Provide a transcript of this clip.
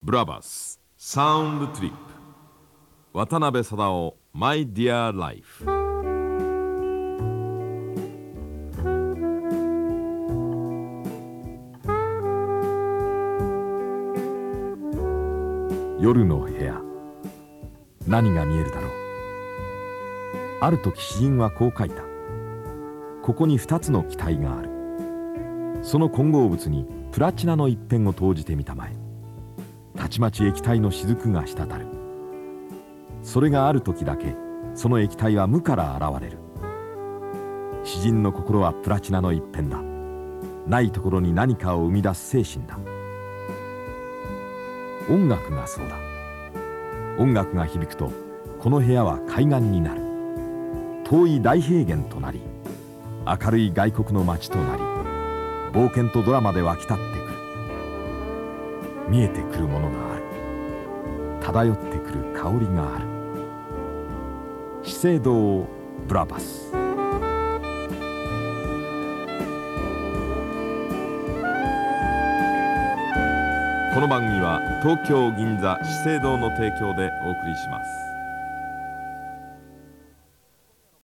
ブラバスサウンドトリップ渡辺貞夫マイディアライフ。 夜の部屋、何が見えるだろう。ある時詩人はこう書いた。ここに2つの気体がある。その混合物にプラチナの一片を投じてみたまえ。たちまち液体の雫が滴る。それがある時だけその液体は無から現れる。詩人の心はプラチナの一片だ。ないところに何かを生み出す精神だ。音楽がそうだ。音楽が響くとこの部屋は海岸になる。遠い大平原となり、明るい外国の街となり、冒険とドラマで湧き立ってくる。見えてくるものがある。漂ってくる香りがある。資生堂ブラバス。 この番組は東京銀座資生堂の提供でお送りします。